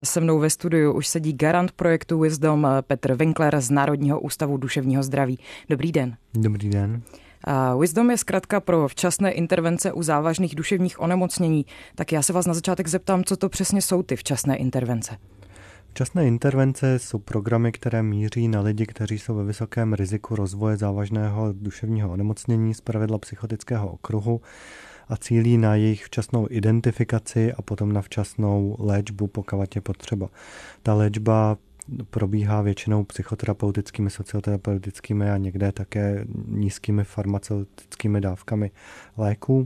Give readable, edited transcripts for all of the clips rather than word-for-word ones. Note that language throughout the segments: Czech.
Se mnou ve studiu už sedí garant projektu Wisdom Petr Winkler z Národního ústavu duševního zdraví. Dobrý den. Dobrý den. Wisdom je zkratka pro včasné intervence u závažných duševních onemocnění. Tak já se vás na začátek zeptám, co to přesně jsou ty včasné intervence. Včasné intervence jsou programy, které míří na lidi, kteří jsou ve vysokém riziku rozvoje závažného duševního onemocnění, zpravidla psychotického okruhu, a cílí na jejich včasnou identifikaci a potom na včasnou léčbu, pokud je potřeba. Ta léčba probíhá většinou psychoterapeutickými, socioterapeutickými a někde také nízkými farmaceutickými dávkami léků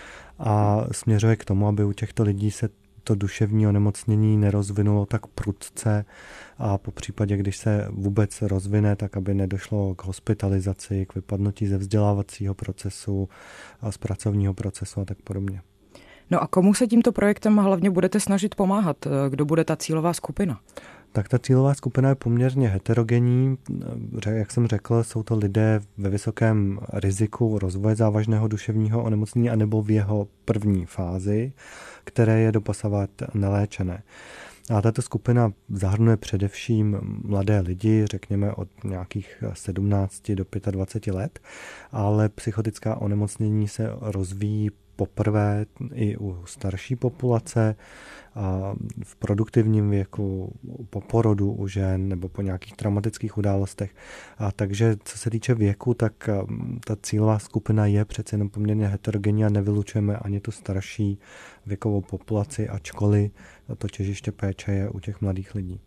a směřuje k tomu, aby u těchto lidí se to duševní onemocnění nerozvinulo tak prudce a po případě, když se vůbec rozvine, tak aby nedošlo k hospitalizaci, k vypadnutí ze vzdělávacího procesu a z pracovního procesu a tak podobně. No a komu se tímto projektem hlavně budete snažit pomáhat? Kdo bude ta cílová skupina? Tak ta cílová skupina je poměrně heterogenní. Jak jsem řekl, jsou to lidé ve vysokém riziku rozvoje závažného duševního onemocnění anebo v jeho první fázi, které je doposavat neléčené. A tato skupina zahrnuje především mladé lidi, řekněme od nějakých 17 do 25 let, ale psychotická onemocnění se rozvíjí poprvé i u starší populace, a v produktivním věku, po porodu u žen nebo po nějakých traumatických událostech. A takže co se týče věku, tak ta cílová skupina je přece jenom poměrně heterogenní a nevylučujeme ani tu starší věkovou populaci, ačkoliv to těžiště péče je u těch mladých lidí.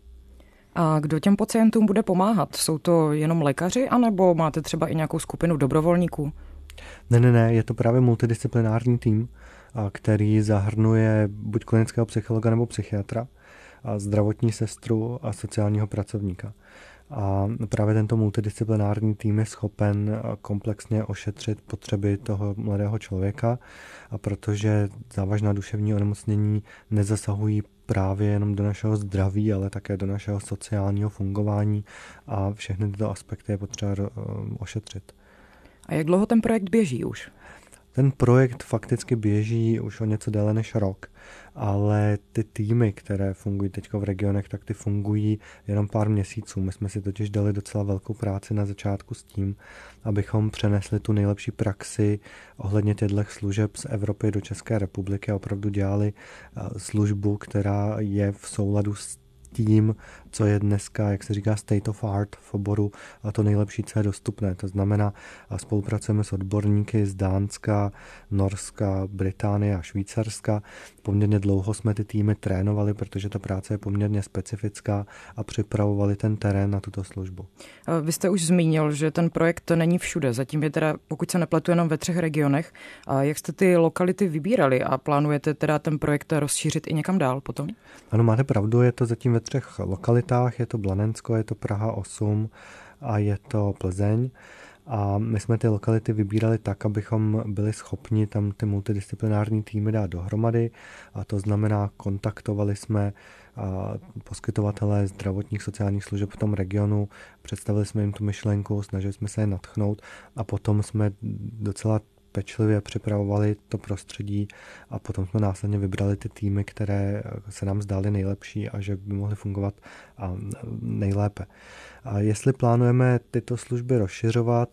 A kdo těm pacientům bude pomáhat? Jsou to jenom lékaři, anebo máte třeba i nějakou skupinu dobrovolníků? Ne, je to právě multidisciplinární tým, který zahrnuje buď klinického psychologa nebo psychiatra, a zdravotní sestru a sociálního pracovníka. A právě tento multidisciplinární tým je schopen komplexně ošetřit potřeby toho mladého člověka, a protože závažná duševní onemocnění nezasahují právě jenom do našeho zdraví, ale také do našeho sociálního fungování a všechny tyto aspekty je potřeba ošetřit. A jak dlouho ten projekt běží už? Ten projekt fakticky běží už o něco déle než rok, ale ty týmy, které fungují teď v regionech, tak ty fungují jenom pár měsíců. My jsme si totiž dali docela velkou práci na začátku s tím, abychom přenesli tu nejlepší praxi ohledně těchto služeb z Evropy do České republiky a opravdu dělali službu, která je v souladu s tím, co je dneska, jak se říká, state of art v oboru a to nejlepší, co je dostupné. To znamená, spolupracujeme s odborníky z Dánska, Norska, Británie a Švýcarska. Poměrně dlouho jsme ty týmy trénovali, protože ta práce je poměrně specifická a připravovali ten terén na tuto službu. Vy jste už zmínil, že ten projekt není všude. Zatím je teda, pokud se nepletu, jenom ve 3 regionech. A jak jste ty lokality vybírali a plánujete teda ten projekt rozšířit i někam dál potom? Ano, máte pravdu, je to zatím ve 3 lokalitách, je to Blanensko, je to Praha 8 a je to Plzeň. A my jsme ty lokality vybírali tak, abychom byli schopni tam ty multidisciplinární týmy dát dohromady. A to znamená, kontaktovali jsme poskytovatele zdravotních sociálních služeb v tom regionu, představili jsme jim tu myšlenku, snažili jsme se je nadchnout a potom jsme docela pečlivě připravovali to prostředí a potom jsme následně vybrali ty týmy, které se nám zdály nejlepší a že by mohly fungovat nejlépe. A jestli plánujeme tyto služby rozšiřovat,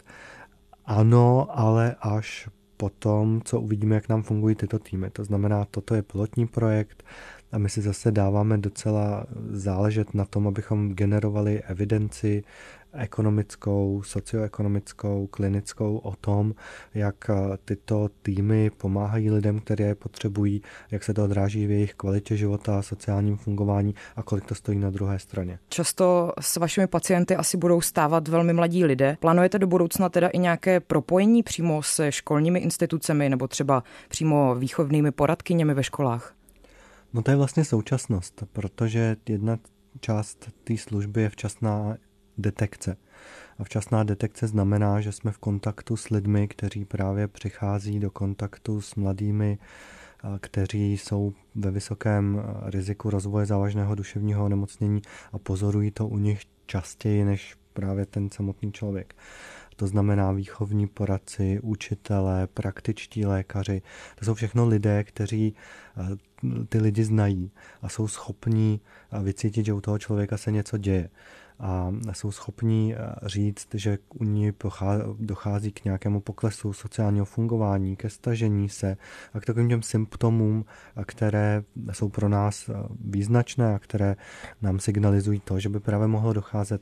ano, ale až potom, co uvidíme, jak nám fungují tyto týmy. To znamená, toto je pilotní projekt a my si zase dáváme docela záležet na tom, abychom generovali evidenci ekonomickou, socioekonomickou, klinickou o tom, jak tyto týmy pomáhají lidem, kteří je potřebují, jak se to odráží v jejich kvalitě života, sociálním fungování a kolik to stojí na druhé straně. Často s vašimi pacienty asi budou stávat velmi mladí lidé. Plánujete do budoucna teda i nějaké propojení přímo se školními institucemi nebo třeba přímo výchovnými poradkyněmi ve školách? No to je vlastně současnost, protože jedna část té služby je včasná detekce. A včasná detekce znamená, že jsme v kontaktu s lidmi, kteří právě přichází do kontaktu s mladými, kteří jsou ve vysokém riziku rozvoje závažného duševního onemocnění a pozorují to u nich častěji než právě ten samotný člověk. To znamená výchovní poradci, učitelé, praktičtí lékaři. To jsou všechno lidé, kteří ty lidi znají a jsou schopní vycítit, že u toho člověka se něco děje. A jsou schopní říct, že u ní dochází k nějakému poklesu sociálního fungování, ke stažení se a k takovým těm symptomům, které jsou pro nás význačné a které nám signalizují to, že by právě mohlo docházet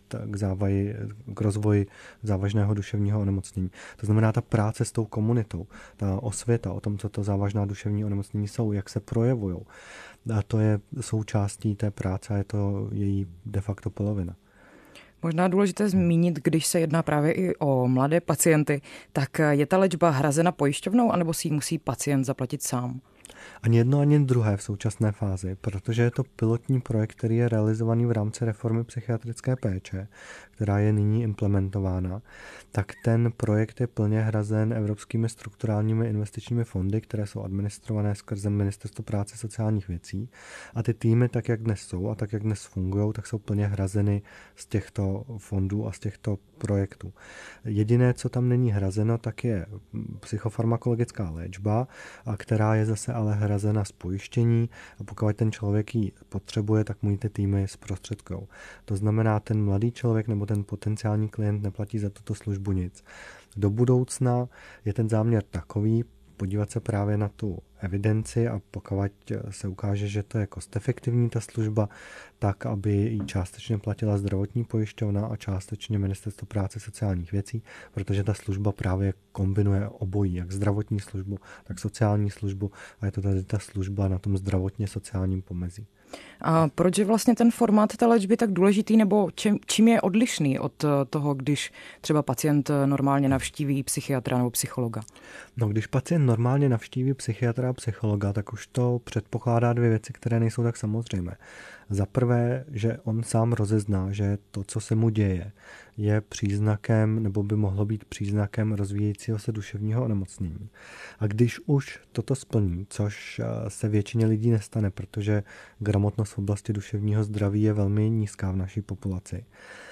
k rozvoji závažného duševního onemocnění. To znamená ta práce s tou komunitou, ta osvěta o tom, co to závažná duševní onemocnění jsou, jak se projevují. A to je součástí té práce a je to její de facto polovina. Možná důležité zmínit, když se jedná právě i o mladé pacienty, tak je ta léčba hrazena pojišťovnou, anebo si ji musí pacient zaplatit sám? Ani jedno, ani druhé v současné fázi, protože je to pilotní projekt, který je realizovaný v rámci reformy psychiatrické péče, která je nyní implementována, tak ten projekt je plně hrazen evropskými strukturálními investičními fondy, které jsou administrované skrze Ministerstvo práce a sociálních věcí. A ty týmy, tak jak dnes jsou a tak jak dnes fungují, tak jsou plně hrazeny z těchto fondů a z těchto projektů. Jediné, co tam není hrazeno, tak je psychofarmakologická léčba, a která je zase ale hrazena z pojištění a pokud ten člověk ji potřebuje, tak mu ji ty týmy zprostředkují. To znamená, ten mladý člověk nebo ten potenciální klient neplatí za tuto službu nic. Do budoucna je ten záměr takový, podívat se právě na tu evidenci a pokud se ukáže, že to je cost-efektivní ta služba, tak aby ji částečně platila zdravotní pojišťovna a částečně Ministerstvo práce a sociálních věcí, protože ta služba právě kombinuje obojí, jak zdravotní službu, tak sociální službu a je to tady ta služba na tom zdravotně sociálním pomezí. A proč je vlastně ten formát té léčby tak důležitý, nebo čím je odlišný od toho, když třeba pacient normálně navštíví psychiatra nebo psychologa? No, když pacient normálně navštíví psychiatra a psychologa, tak už to předpokládá dvě věci, které nejsou tak samozřejmé. Za prvé, že on sám rozezná, že to, co se mu děje, je příznakem nebo by mohlo být příznakem rozvíjejícího se duševního onemocnění. A když už toto splní, což se většině lidí nestane, protože gramotnost v oblasti duševního zdraví je velmi nízká v naší populaci,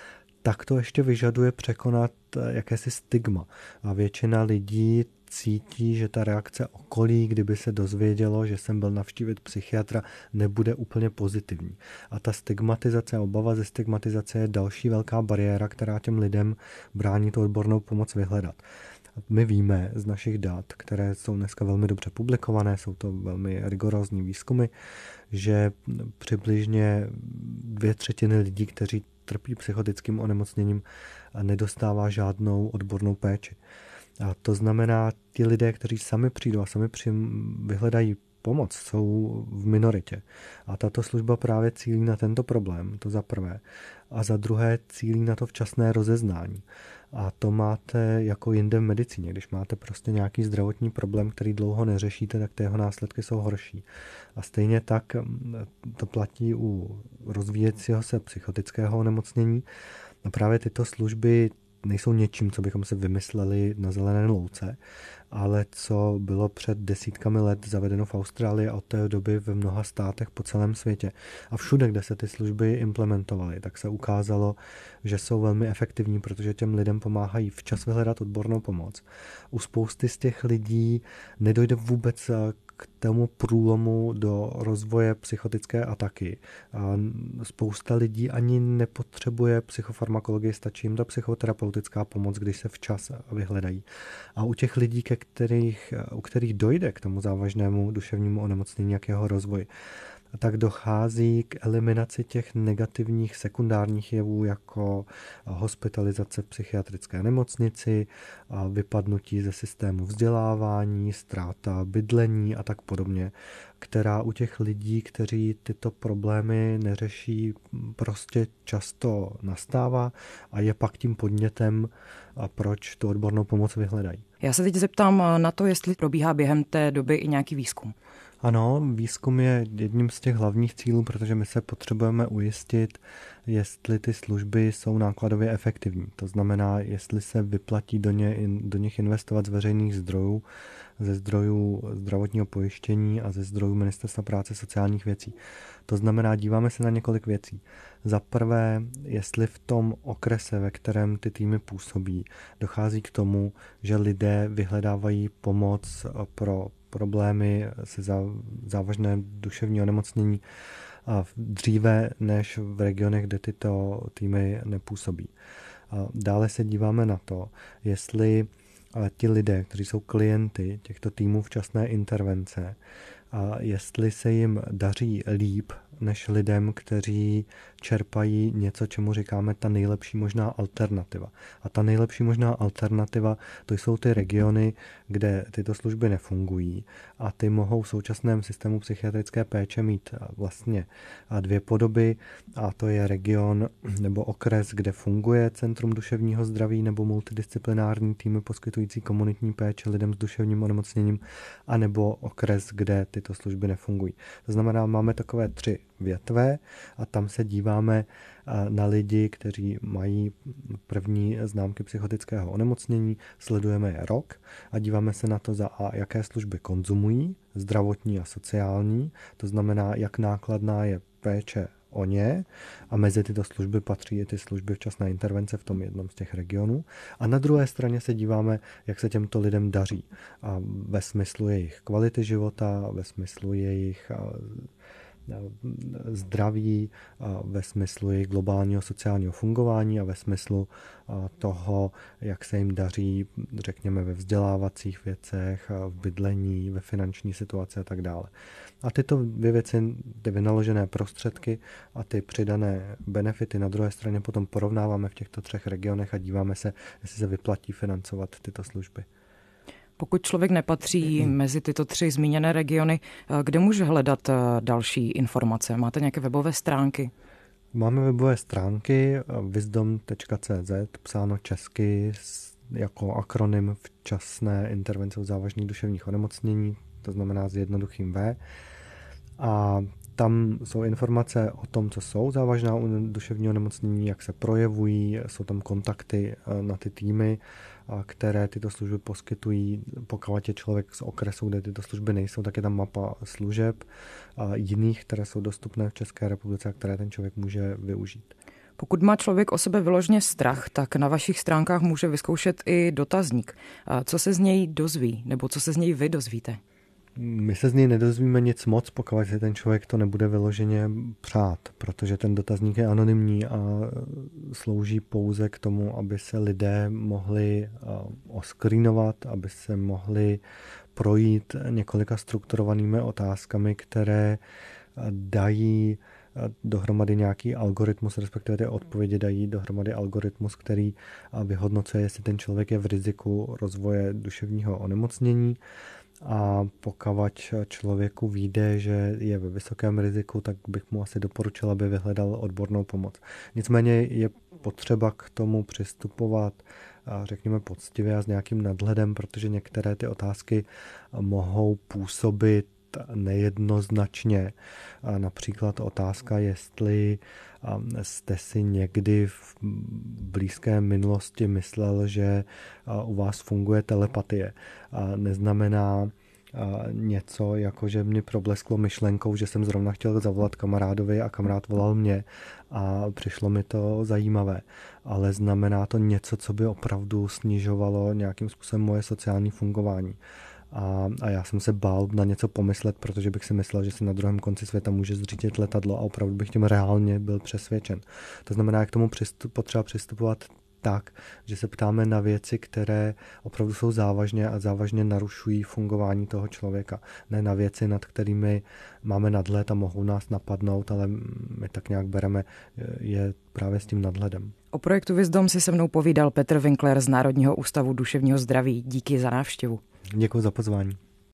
tak to ještě vyžaduje překonat jakési stigma. A většina lidí cítí, že ta reakce okolí, kdyby se dozvědělo, že jsem byl navštívit psychiatra, nebude úplně pozitivní. A ta stigmatizace, obava ze stigmatizace je další velká bariéra, která těm lidem brání tu odbornou pomoc vyhledat. My víme z našich dat, které jsou dneska velmi dobře publikované, jsou to velmi rigorózní výzkumy, že přibližně 2/3 lidí, kteří trpí psychotickým onemocněním, nedostává žádnou odbornou péči. A to znamená, ti lidé, kteří sami přijdou a sami vyhledají pomoc, jsou v minoritě. A tato služba právě cílí na tento problém, to za prvé. A za druhé cílí na to včasné rozeznání. A to máte jako jinde v medicíně. Když máte prostě nějaký zdravotní problém, který dlouho neřešíte, tak ty jeho následky jsou horší. A stejně tak to platí u rozvíjejícího se psychotického onemocnění. A právě tyto služby nejsou něčím, co bychom si vymysleli na zelené louce, ale co bylo před desítkami let zavedeno v Austrálii a od té doby v mnoha státech po celém světě. A všude, kde se ty služby implementovaly, tak se ukázalo, že jsou velmi efektivní, protože těm lidem pomáhají včas vyhledat odbornou pomoc. U spousty z těch lidí nedojde vůbec k tomu průlomu do rozvoje psychotické ataky. A spousta lidí ani nepotřebuje psychofarmakologii, stačí jim ta psychoterapeutická pomoc, když se včas vyhledají. A u těch lidí, u kterých dojde k tomu závažnému duševnímu onemocnění nějakého rozvoje, tak dochází k eliminaci těch negativních sekundárních jevů jako hospitalizace v psychiatrické nemocnici, vypadnutí ze systému vzdělávání, ztráta bydlení a tak podobně, která u těch lidí, kteří tyto problémy neřeší, prostě často nastává a je pak tím podnětem, proč tu odbornou pomoc vyhledají. Já se teď zeptám na to, jestli probíhá během té doby i nějaký výzkum. Ano, výzkum je jedním z těch hlavních cílů, protože my se potřebujeme ujistit, jestli ty služby jsou nákladově efektivní. To znamená, jestli se vyplatí do nich investovat z veřejných zdrojů, ze zdrojů zdravotního pojištění a ze zdrojů Ministerstva práce a sociálních věcí. To znamená, díváme se na několik věcí. Za prvé, jestli v tom okrese, ve kterém ty týmy působí, dochází k tomu, že lidé vyhledávají pomoc pro problémy, se závažné duševní onemocnění dříve než v regionech, kde tyto týmy nepůsobí. Dále se díváme na to, jestli ti lidé, kteří jsou klienty těchto týmů včasné intervence, a jestli se jim daří líp než lidem, kteří čerpají něco, čemu říkáme ta nejlepší možná alternativa. A ta nejlepší možná alternativa, to jsou ty regiony, kde tyto služby nefungují a ty mohou v současném systému psychiatrické péče mít vlastně dvě podoby, a to je region nebo okres, kde funguje Centrum duševního zdraví nebo multidisciplinární týmy poskytující komunitní péči lidem s duševním onemocněním, anebo okres, kde tyto služby nefungují. To znamená, máme takové 3 větve a tam se díváme na lidi, kteří mají první známky psychotického onemocnění, sledujeme je rok a díváme se na to, jaké služby konzumují, zdravotní a sociální, to znamená, jak nákladná je péče o ně, a mezi tyto služby patří i ty služby včasné intervence v tom jednom z těch regionů. A na druhé straně se díváme, jak se těmto lidem daří a ve smyslu jejich kvality života, ve smyslu jejich zdraví, ve smyslu jejich globálního sociálního fungování a ve smyslu toho, jak se jim daří, řekněme, ve vzdělávacích věcech, v bydlení, ve finanční situaci a tak dále. A tyto 2 věci, ty vynaložené prostředky a ty přidané benefity na druhé straně potom porovnáváme v těchto 3 regionech a díváme se, jestli se vyplatí financovat tyto služby. Pokud člověk nepatří mezi tyto 3 zmíněné regiony, kde může hledat další informace? Máte nějaké webové stránky? Máme webové stránky wisdom.cz, psáno česky jako akronym včasné intervence u závažných duševních onemocnění, to znamená s jednoduchým V. A tam jsou informace o tom, co jsou závažná duševní onemocnění, jak se projevují, jsou tam kontakty na ty týmy, které tyto služby poskytují. Pokud je člověk z okresu, kde tyto služby nejsou, tak je tam mapa služeb jiných, které jsou dostupné v České republice a které ten člověk může využít. Pokud má člověk o sebe vyloženě strach, tak na vašich stránkách může vyzkoušet i dotazník. Co se z něj dozví, nebo co se z něj vy dozvíte? My se z něj nedozvíme nic moc, pokud si ten člověk to nebude vyloženě přát, protože ten dotazník je anonymní a slouží pouze k tomu, aby se lidé mohli oskrínovat, aby se mohli projít několika strukturovanými otázkami, které dají dohromady nějaký algoritmus, respektive ty odpovědi dají dohromady algoritmus, který vyhodnocuje, jestli ten člověk je v riziku rozvoje duševního onemocnění. A pokud člověku vyjde, že je ve vysokém riziku, tak bych mu asi doporučil, aby vyhledal odbornou pomoc. Nicméně je potřeba k tomu přistupovat, řekněme, poctivě a s nějakým nadhledem, protože některé ty otázky mohou působit nejednoznačně. Například otázka, jestli jste si někdy v blízké minulosti myslel, že u vás funguje telepatie. Neznamená něco, jako že mi problesklo myšlenkou, že jsem zrovna chtěl zavolat kamarádovi a kamarád volal mě a přišlo mi to zajímavé. Ale znamená to něco, co by opravdu snižovalo nějakým způsobem moje sociální fungování. A já jsem se bál na něco pomyslet, protože bych si myslel, že si na druhém konci světa může zřídit letadlo a opravdu bych tím reálně byl přesvědčen. To znamená, jak k tomu potřeba přistupovat tak, že se ptáme na věci, které opravdu jsou závažné a závažně narušují fungování toho člověka. Ne na věci, nad kterými máme nadhled a mohou nás napadnout, ale my tak nějak bereme je právě s tím nadhledem. O projektu Wisdom si se mnou povídal Petr Winkler z Národního ústavu duševního zdraví. Díky za návštěvu. Děkuji za pozvání.